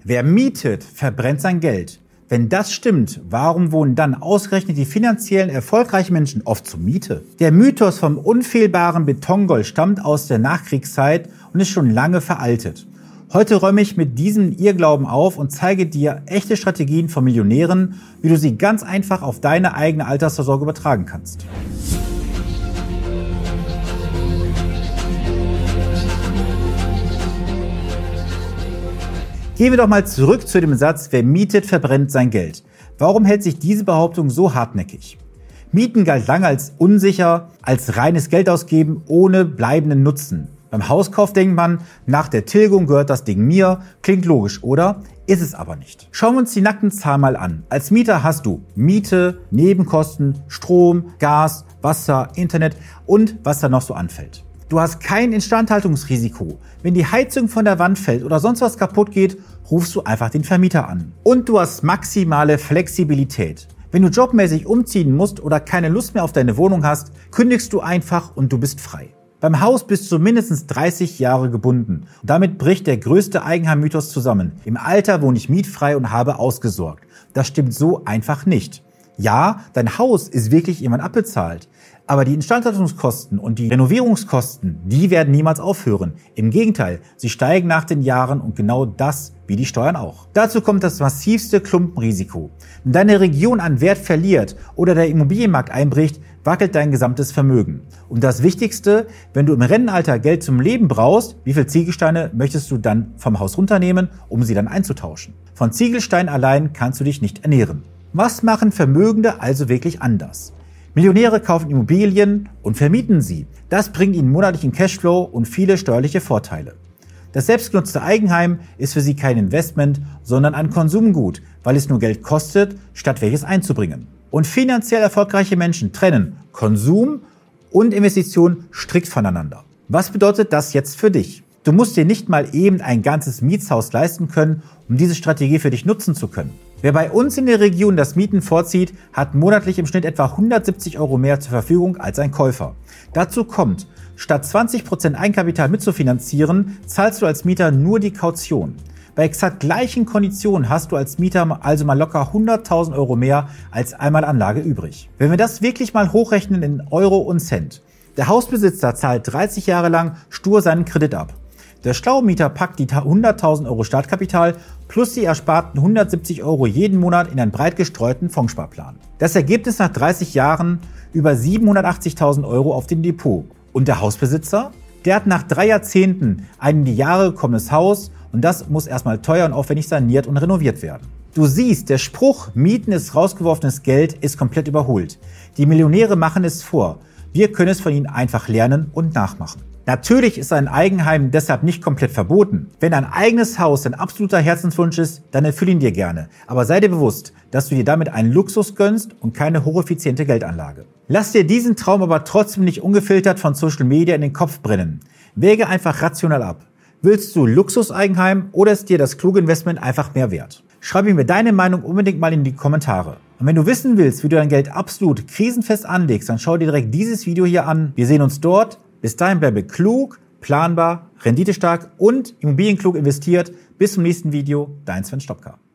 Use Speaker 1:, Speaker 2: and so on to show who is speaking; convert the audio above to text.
Speaker 1: Wer mietet, verbrennt sein Geld. Wenn das stimmt, warum wohnen dann ausgerechnet die finanziell erfolgreichen Menschen oft zur Miete? Der Mythos vom unfehlbaren Betongold stammt aus der Nachkriegszeit und ist schon lange veraltet. Heute räume ich mit diesem Irrglauben auf und zeige dir echte Strategien von Millionären, wie du sie ganz einfach auf deine eigene Altersvorsorge übertragen kannst. Gehen wir doch mal zurück zu dem Satz, wer mietet, verbrennt sein Geld. Warum hält sich diese Behauptung so hartnäckig? Mieten galt lange als unsicher, als reines Geld ausgeben ohne bleibenden Nutzen. Beim Hauskauf denkt man, nach der Tilgung gehört das Ding mir, klingt logisch, oder? Ist es aber nicht. Schauen wir uns die nackten Zahlen mal an. Als Mieter hast du Miete, Nebenkosten, Strom, Gas, Wasser, Internet und was da noch so anfällt. Du hast kein Instandhaltungsrisiko. Wenn die Heizung von der Wand fällt oder sonst was kaputt geht, rufst du einfach den Vermieter an. Und du hast maximale Flexibilität. Wenn du jobmäßig umziehen musst oder keine Lust mehr auf deine Wohnung hast, kündigst du einfach und du bist frei. Beim Haus bist du mindestens 30 Jahre gebunden. Und damit bricht der größte Eigenheim-Mythos zusammen. Im Alter wohne ich mietfrei und habe ausgesorgt. Das stimmt so einfach nicht. Ja, dein Haus ist wirklich irgendwann abbezahlt. Aber die Instandhaltungskosten und die Renovierungskosten, die werden niemals aufhören. Im Gegenteil, sie steigen nach den Jahren und genau das wie die Steuern auch. Dazu kommt das massivste Klumpenrisiko. Wenn deine Region an Wert verliert oder der Immobilienmarkt einbricht, wackelt dein gesamtes Vermögen. Und das Wichtigste, wenn du im Rentenalter Geld zum Leben brauchst, wie viele Ziegelsteine möchtest du dann vom Haus runternehmen, um sie dann einzutauschen? Von Ziegelsteinen allein kannst du dich nicht ernähren. Was machen Vermögende also wirklich anders? Millionäre kaufen Immobilien und vermieten sie. Das bringt ihnen monatlichen Cashflow und viele steuerliche Vorteile. Das selbstgenutzte Eigenheim ist für sie kein Investment, sondern ein Konsumgut, weil es nur Geld kostet, statt welches einzubringen. Und finanziell erfolgreiche Menschen trennen Konsum und Investition strikt voneinander. Was bedeutet das jetzt für dich? Du musst dir nicht mal eben ein ganzes Mietshaus leisten können, um diese Strategie für dich nutzen zu können. Wer bei uns in der Region das Mieten vorzieht, hat monatlich im Schnitt etwa 170 € mehr zur Verfügung als ein Käufer. Dazu kommt, statt 20% Eigenkapital mitzufinanzieren, zahlst du als Mieter nur die Kaution. Bei exakt gleichen Konditionen hast du als Mieter also mal locker 100.000 € mehr als Einmalanlage übrig. Wenn wir das wirklich mal hochrechnen in Euro und Cent. Der Hausbesitzer zahlt 30 Jahre lang stur seinen Kredit ab. Der schlaue Mieter packt die 100.000 € Startkapital plus die ersparten 170 € jeden Monat in einen breit gestreuten Fondssparplan. Das Ergebnis nach 30 Jahren über 780.000 € auf dem Depot. Und der Hausbesitzer? Der hat nach 3 Jahrzehnten ein in die Jahre gekommenes Haus und das muss erstmal teuer und aufwendig saniert und renoviert werden. Du siehst, der Spruch, Mieten ist rausgeworfenes Geld, ist komplett überholt. Die Millionäre machen es vor. Wir können es von ihnen einfach lernen und nachmachen. Natürlich ist ein Eigenheim deshalb nicht komplett verboten. Wenn ein eigenes Haus dein absoluter Herzenswunsch ist, dann erfüll ihn dir gerne. Aber sei dir bewusst, dass du dir damit einen Luxus gönnst und keine hocheffiziente Geldanlage. Lass dir diesen Traum aber trotzdem nicht ungefiltert von Social Media in den Kopf brennen. Wäge einfach rational ab. Willst du Luxuseigenheim oder ist dir das kluge Investment einfach mehr wert? Schreib mir deine Meinung unbedingt mal in die Kommentare. Und wenn du wissen willst, wie du dein Geld absolut krisenfest anlegst, dann schau dir direkt dieses Video hier an. Wir sehen uns dort. Bis dahin bleibe klug, planbar, renditestark und immobilienklug investiert. Bis zum nächsten Video, dein Sven Stopka.